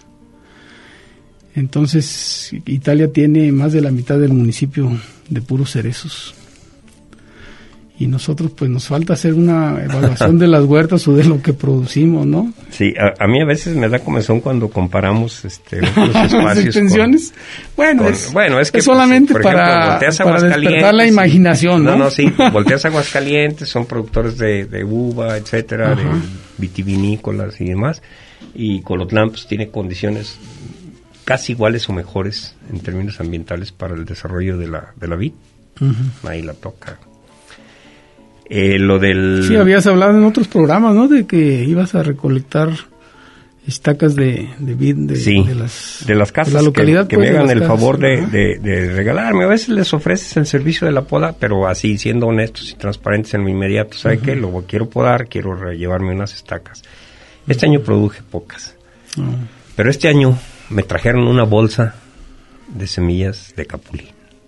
Entonces, Italia tiene más de la mitad del municipio de puros cerezos. Y nosotros, pues, nos falta hacer una evaluación de las huertas o de lo que producimos, ¿no? Sí, a mí a veces me da comezón cuando comparamos otros espacios. ¿Las extensiones? Es que solamente por ejemplo, para despertar la imaginación, ¿no? No, sí, volteas a Aguascalientes, son productores de uva, etcétera, de vitivinícolas y demás. Y Colotlán, pues, tiene condiciones casi iguales o mejores en términos ambientales para el desarrollo de la vid. Uh-huh. Ahí la toca. Lo del... Sí, habías hablado en otros programas, ¿no? De que ibas a recolectar estacas de vid de las casas, de la localidad, que me hagan el favor de regalarme. A veces les ofreces el servicio de la poda, pero así, siendo honestos y transparentes en lo inmediato. ¿Sabe qué? Lo quiero podar, quiero llevarme unas estacas. Este año produje pocas. Pero este año me trajeron una bolsa de semillas de capulín.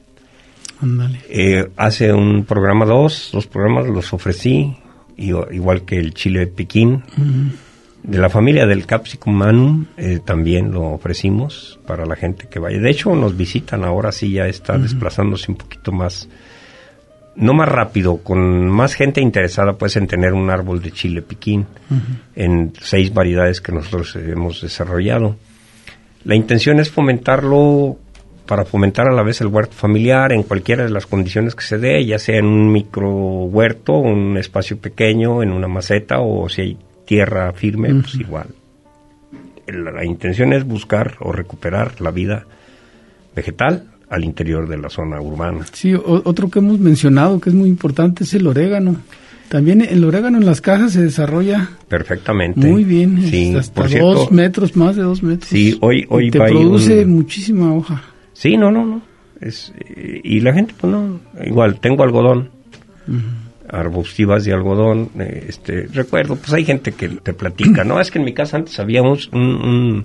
Hace un programa, dos programas los ofrecí, igual que el chile piquín. Uh-huh. De la familia del Capsicum manum también lo ofrecimos para la gente que vaya. De hecho, nos visitan ahora, sí, ya está desplazándose un poquito más, no más rápido, con más gente interesada, pues, en tener un árbol de chile piquín en 6 variedades que nosotros hemos desarrollado. La intención es fomentarlo, para fomentar a la vez el huerto familiar en cualquiera de las condiciones que se dé, ya sea en un micro huerto, un espacio pequeño, en una maceta, o si hay tierra firme, pues igual. La intención es buscar o recuperar la vida vegetal al interior de la zona urbana. Sí, otro que hemos mencionado que es muy importante es el orégano. También el orégano en las casas se desarrolla perfectamente. Muy bien, sí, hasta 2 metros, más de 2 metros. Sí, hoy te produce muchísima hoja. Sí, no. Y la gente, pues no, igual, tengo algodón, arbustivas de algodón, recuerdo, pues hay gente que te platica, ¿no? Es que en mi casa antes habíamos un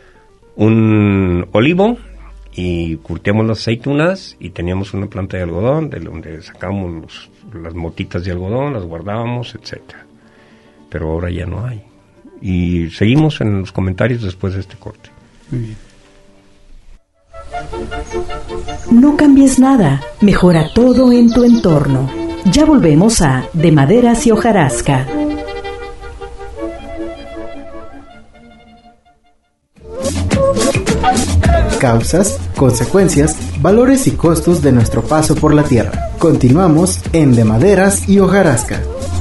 olivo y curtíamos las aceitunas y teníamos una planta de algodón de donde sacábamos las motitas de algodón, las guardábamos, etcétera. Pero ahora ya no hay. Y seguimos en los comentarios después de este corte. Muy bien. No cambies nada, mejora todo en tu entorno. Ya volvemos a De Maderas y Hojarasca. Causas, consecuencias, valores y costos de nuestro paso por la Tierra. Continuamos en De Maderas y Hojarasca.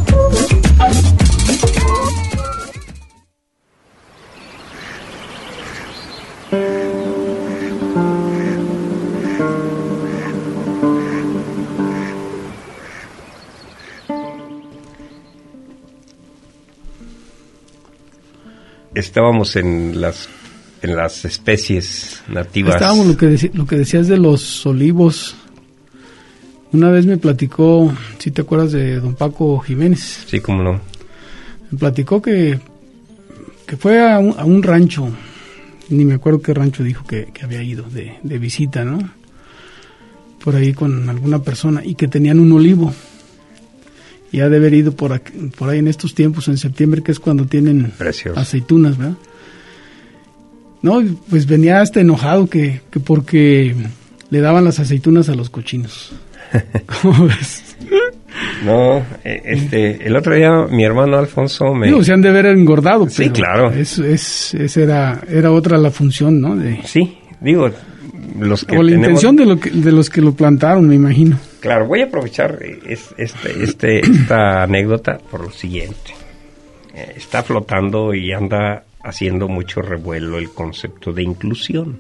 Estábamos en las especies nativas. Estábamos lo que decías de los olivos. Una vez me platicó, si te acuerdas de don Paco Jiménez. Sí, cómo no. Me platicó que fue a un rancho, ni me acuerdo qué rancho dijo que había ido de visita, ¿no? Por ahí con alguna persona, y que tenían un olivo. Y ha de haber ido por ahí en estos tiempos, en septiembre, que es cuando tienen Precioso. Aceitunas, ¿verdad? No, pues venía hasta enojado que porque le daban las aceitunas a los cochinos. ¿Cómo ves? No, el otro día mi hermano Alfonso me... Digo, se han de haber engordado. Sí, claro. Esa era otra la función, ¿no? Sí, digo, los que o la tenemos... intención de los que lo plantaron, me imagino. Claro, voy a aprovechar esta anécdota por lo siguiente. Está flotando y anda haciendo mucho revuelo el concepto de inclusión.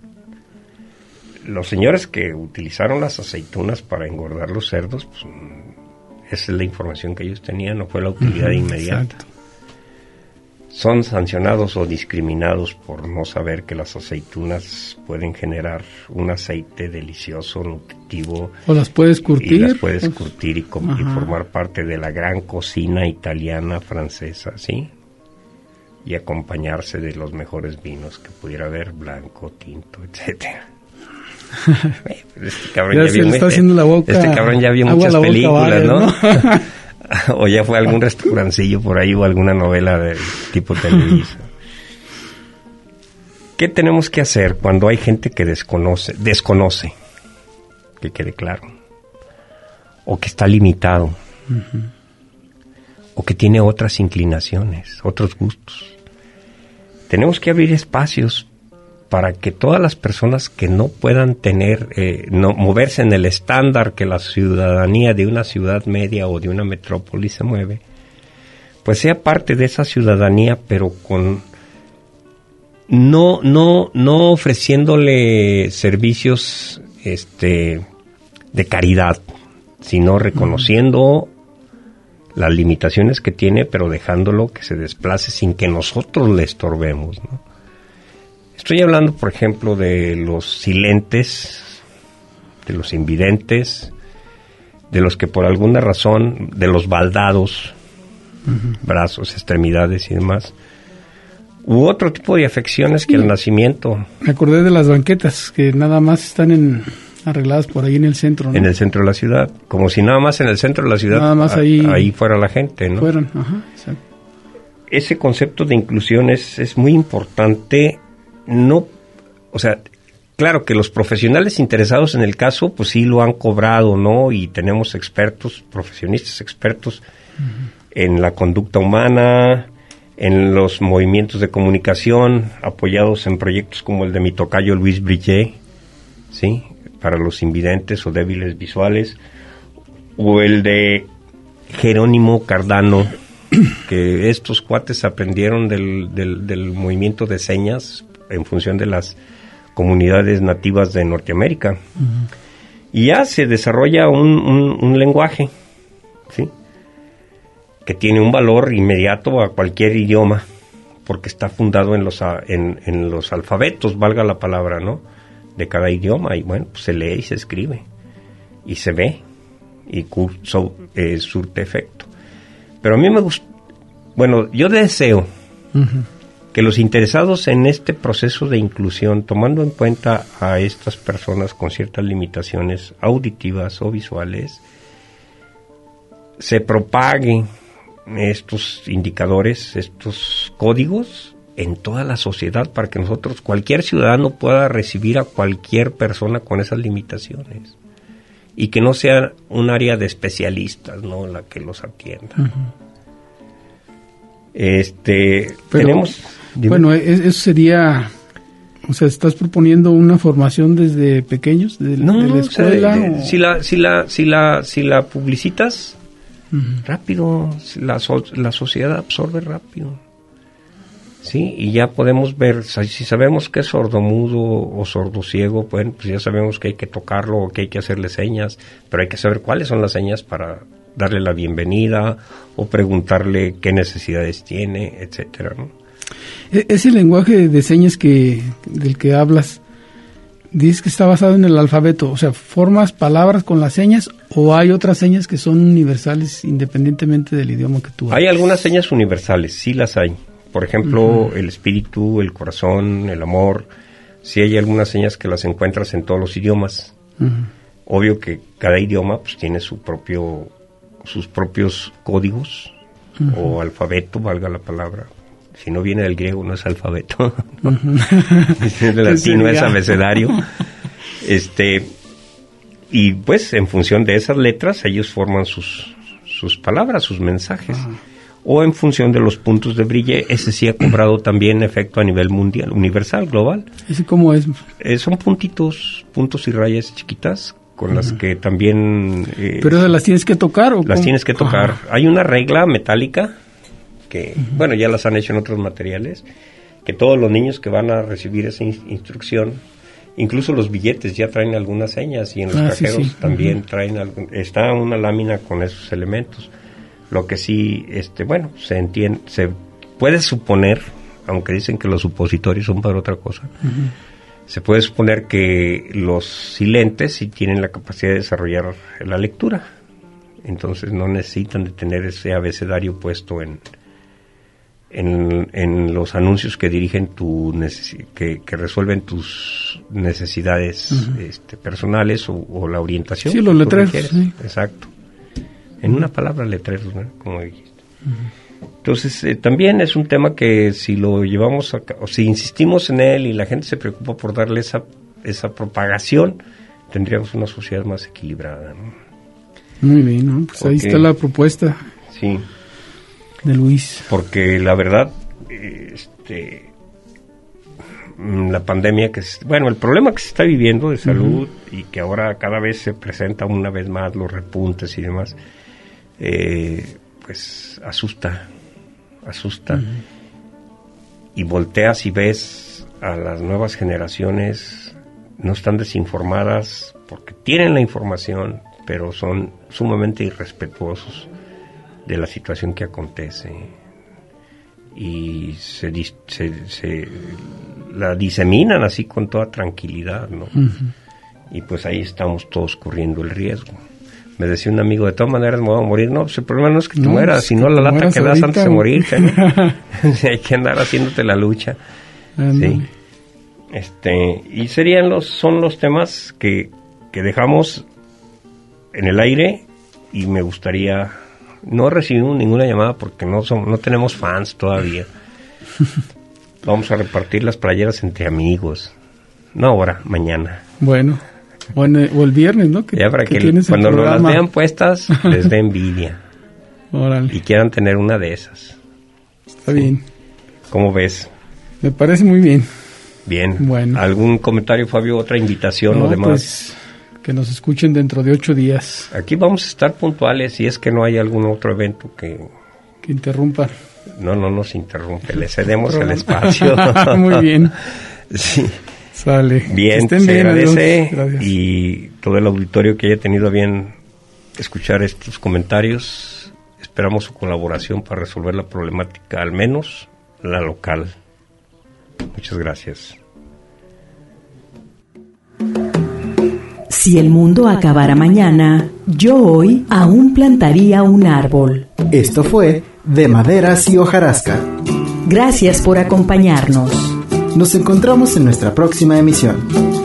Los señores que utilizaron las aceitunas para engordar los cerdos, pues, esa es la información que ellos tenían, no fue la utilidad inmediata. Exacto. Son sancionados o discriminados por no saber que las aceitunas pueden generar un aceite delicioso, nutritivo. O las puedes curtir. Y las puedes curtir y formar parte de la gran cocina italiana, francesa, ¿sí? Y acompañarse de los mejores vinos que pudiera haber, blanco, tinto, etcétera. Este cabrón ya vio muchas películas, ¿no? O ya fue a algún restaurancillo por ahí o alguna novela de tipo Televisa. ¿Qué tenemos que hacer cuando hay gente que desconoce, que quede claro, o que está limitado, o que tiene otras inclinaciones, otros gustos? Tenemos que abrir espacios para que todas las personas que no puedan moverse en el estándar que la ciudadanía de una ciudad media o de una metrópoli se mueve, pues sea parte de esa ciudadanía, pero con no ofreciéndole servicios de caridad, sino reconociendo las limitaciones que tiene, pero dejándolo que se desplace sin que nosotros le estorbemos, ¿no? Estoy hablando, por ejemplo, de los silentes, de los invidentes, de los que por alguna razón, de los baldados, brazos, extremidades y demás, u otro tipo de afecciones que el nacimiento. Me acordé de las banquetas, que nada más están arregladas por ahí en el centro, ¿no? En el centro de la ciudad, como si nada más en el centro de la ciudad, nada más ahí fuera la gente, ¿no? Fueran, exacto. Ese concepto de inclusión es muy importante. No, o sea, claro que los profesionales interesados en el caso, pues sí lo han cobrado, ¿no? Y tenemos expertos, profesionistas expertos en la conducta humana, en los movimientos de comunicación, apoyados en proyectos como el de mi tocayo Luis Brillet, ¿sí? Para los invidentes o débiles visuales, o el de Jerónimo Cardano, que estos cuates aprendieron del movimiento de señas en función de las comunidades nativas de Norteamérica. Y ya se desarrolla un lenguaje, ¿sí? Que tiene un valor inmediato a cualquier idioma, porque está fundado en los alfabetos, valga la palabra, ¿no? De cada idioma, y bueno, pues se lee y se escribe, y se ve, y surte efecto. Pero a mí me gusta, bueno, yo deseo que los interesados en este proceso de inclusión, tomando en cuenta a estas personas con ciertas limitaciones auditivas o visuales, se propaguen estos indicadores, estos códigos en toda la sociedad para que nosotros, cualquier ciudadano pueda recibir a cualquier persona con esas limitaciones y que no sea un área de especialistas, ¿no?, la que los atienda. Pero, tenemos... Bueno, eso sería... O sea, ¿estás proponiendo una formación desde pequeños, de la escuela? Si la publicitas, rápido, la sociedad absorbe rápido. Sí, y ya podemos ver, si sabemos que es sordomudo o sordociego, pues ya sabemos que hay que tocarlo o que hay que hacerle señas, pero hay que saber cuáles son las señas para darle la bienvenida o preguntarle qué necesidades tiene, etcétera, ¿no? Ese lenguaje de señas del que hablas, dices que está basado en el alfabeto, o sea, ¿formas palabras con las señas o hay otras señas que son universales independientemente del idioma que tú hablas? Hay algunas señas universales, sí las hay. Por ejemplo, el espíritu, el corazón, el amor, sí hay algunas señas que las encuentras en todos los idiomas. Obvio que cada idioma pues tiene sus propios códigos o alfabeto, valga la palabra. Si no viene del griego, no es alfabeto. Del latino es abecedario. Y pues en función de esas letras, ellos forman sus palabras, sus mensajes. O en función de los puntos de brille, ese sí ha cobrado también efecto a nivel mundial, universal, global. ¿Ese cómo es? Son puntos y rayas chiquitas con las que también... ¿Pero esas las tienes que tocar? ¿O las cómo? Tienes que tocar. Hay una regla metálica que, bueno, ya las han hecho en otros materiales, que todos los niños que van a recibir esa instrucción, incluso los billetes ya traen algunas señas y en los cajeros también traen está una lámina con esos elementos. Lo que sí, bueno, se entiende, se puede suponer, aunque dicen que los supositorios son para otra cosa, se puede suponer que los silentes sí tienen la capacidad de desarrollar la lectura. Entonces no necesitan de tener ese abecedario puesto en los anuncios que dirigen que resuelven tus necesidades personales o la orientación. Sí, los letreros. Sí. Exacto. En una palabra, letreros, ¿no?, como dijiste. Entonces, también es un tema que si lo llevamos o si insistimos en él y la gente se preocupa por darle esa propagación, tendríamos una sociedad más equilibrada, ¿no? Muy bien, ¿no? Pues ahí está la propuesta. Sí. De Luis. Porque la verdad, la pandemia el problema que se está viviendo de salud y que ahora cada vez se presenta una vez más los repuntes y demás, pues asusta. Y volteas y ves a las nuevas generaciones, no están desinformadas porque tienen la información, pero son sumamente irrespetuosos de la situación que acontece y se la diseminan así con toda tranquilidad, ¿no? Y pues ahí estamos todos corriendo el riesgo. Me decía un amigo, de todas maneras me voy a morir. No, pues el problema no es que te mueras, sino la lata que das antes de morirte, ¿no? Hay que andar haciéndote la lucha. Sí. Y son los temas que dejamos en el aire y me gustaría... No recibimos ninguna llamada porque no tenemos fans todavía. Vamos a repartir las playeras entre amigos. No ahora, mañana. Bueno, o el viernes, ¿no? Ya para que cuando las vean puestas les dé envidia. Órale. Y quieran tener una de esas. Está bien. ¿Cómo ves? Me parece muy bien. Bien. Bueno. ¿Algún comentario, Fabio? ¿Otra invitación o demás? Pues, que nos escuchen dentro de 8 días. Aquí vamos a estar puntuales si es que no hay algún otro evento que interrumpa. No nos interrumpe, le cedemos el espacio. Muy bien. Sí. Sale. Bien, se agradece y todo el auditorio que haya tenido bien escuchar estos comentarios. Esperamos su colaboración para resolver la problemática, al menos la local. Muchas gracias. Si el mundo acabara mañana, yo hoy aún plantaría un árbol. Esto fue De Maderas y Hojarasca. Gracias por acompañarnos. Nos encontramos en nuestra próxima emisión.